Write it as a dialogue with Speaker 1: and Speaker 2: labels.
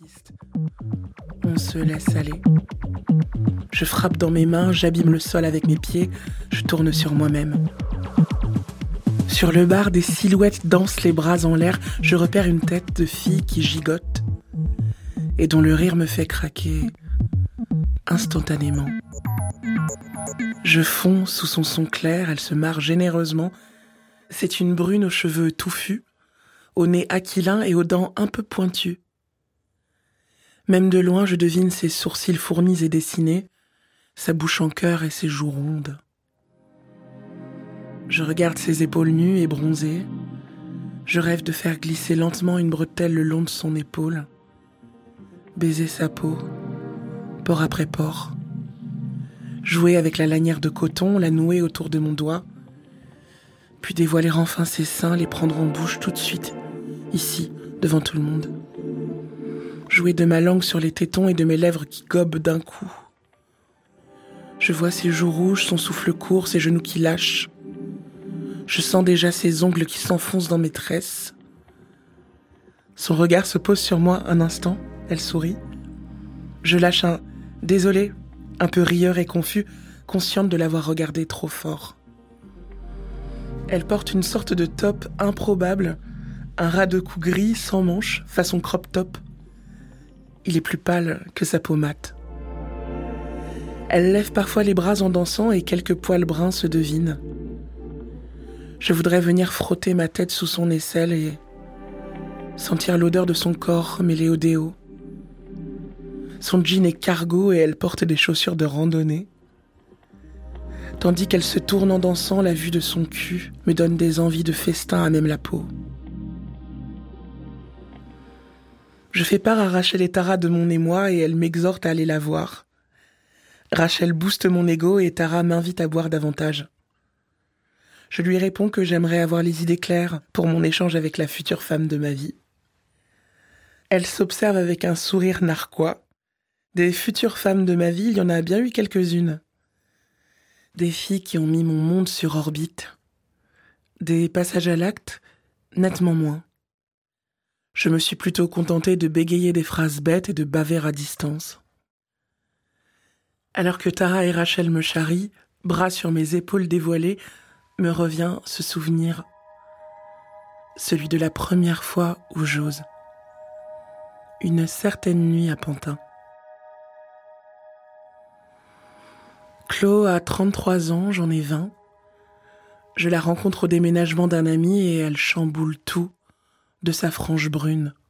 Speaker 1: piste. On se laisse aller. Je frappe dans mes mains, j'abîme le sol avec mes pieds, je tourne sur moi-même. Sur le bar, des silhouettes dansent les bras en l'air, je repère une tête de fille qui gigote et dont le rire me fait craquer instantanément. Je fonds sous son son clair, elle se marre généreusement. C'est une brune aux cheveux touffus, au nez aquilin et aux dents un peu pointues. Même de loin, je devine ses sourcils fournis et dessinés, sa bouche en cœur et ses joues rondes. Je regarde ses épaules nues et bronzées. Je rêve de faire glisser lentement une bretelle le long de son épaule, baiser sa peau, pore après pore, jouer avec la lanière de coton, la nouer autour de mon doigt, puis dévoiler enfin ses seins, les prendre en bouche tout de suite, ici, devant tout le monde. Jouer de ma langue sur les tétons et de mes lèvres qui gobent d'un coup. Je vois ses joues rouges, son souffle court, ses genoux qui lâchent. Je sens déjà ses ongles qui s'enfoncent dans mes tresses. Son regard se pose sur moi un instant, elle sourit. Je lâche un « désolé », un peu rieur et confus, consciente de l'avoir regardé trop fort. Elle porte une sorte de top improbable, un ras de cou gris sans manches, façon crop top. Il est plus pâle que sa peau mate. Elle lève parfois les bras en dansant et quelques poils bruns se devinent. Je voudrais venir frotter ma tête sous son aisselle et sentir l'odeur de son corps mêlée au déo. Son jean est cargo et elle porte des chaussures de randonnée. Tandis qu'elle se tourne en dansant, la vue de son cul me donne des envies de festin à même la peau. Je fais part à Rachel et Tara de mon émoi et elle m'exhorte à aller la voir. Rachel booste mon ego et Tara m'invite à boire davantage. Je lui réponds que j'aimerais avoir les idées claires pour mon échange avec la future femme de ma vie. Elle s'observe avec un sourire narquois. Des futures femmes de ma vie, il y en a bien eu quelques-unes. Des filles qui ont mis mon monde sur orbite. Des passages à l'acte, nettement moins. Je me suis plutôt contentée de bégayer des phrases bêtes et de baver à distance. Alors que Tara et Rachel me charrient, bras sur mes épaules dévoilées, me revient ce souvenir, celui de la première fois où j'ose. Une certaine nuit à Pantin. Chlo a 33 ans, j'en ai 20. Je la rencontre au déménagement d'un ami et elle chamboule tout de sa frange brune.